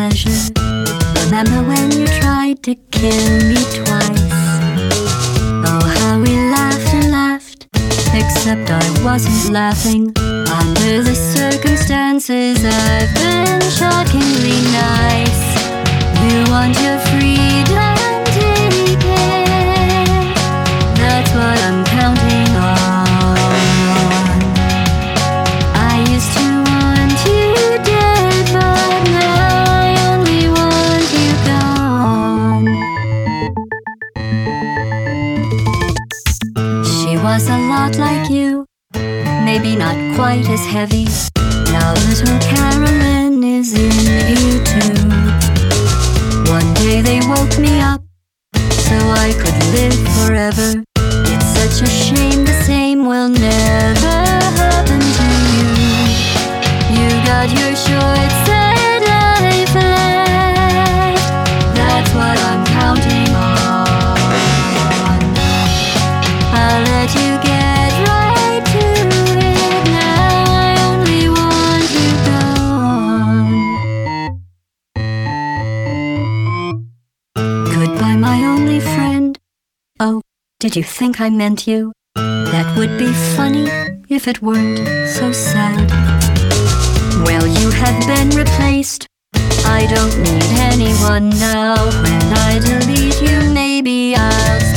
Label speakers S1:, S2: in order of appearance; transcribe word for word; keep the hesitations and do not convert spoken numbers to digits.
S1: pleasure. Remember when you tried to kill me twice? Oh, how we laughed and laughed, except I wasn't laughing. Under the circumstances, I've been shockingly nice. You want your freedom, take it. That's what I'm counting on. I used to want you dead, but now I only want you gone. She was a lot like you, maybe not quite as heavy. Now little Carolyn is in you too. One day they woke me up so I could live forever. It's such a shame the same will never happen to you. You got your short sad life left. That's what I'm counting on. I'll let you get right to it. Now I only want you gone. Goodbye, my only friend. Oh, did you think I meant you? That would be funny if it weren't so sad. Well, you have been replaced. I don't need anyone now. When I delete you, maybe I'll